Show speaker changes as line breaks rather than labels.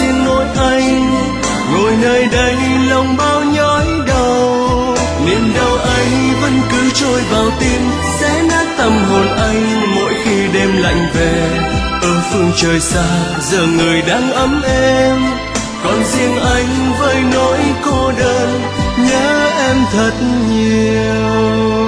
riêng mỗi anh ngồi nơi đây lòng bao nhói đau. Niềm đau ấy vẫn cứ trôi vào tim, xé nát tâm hồn anh mỗi khi đêm lạnh về. Ở phương trời xa giờ người đang ấm êm, còn riêng anh với nỗi cô đơn nhớ em thật nhiều.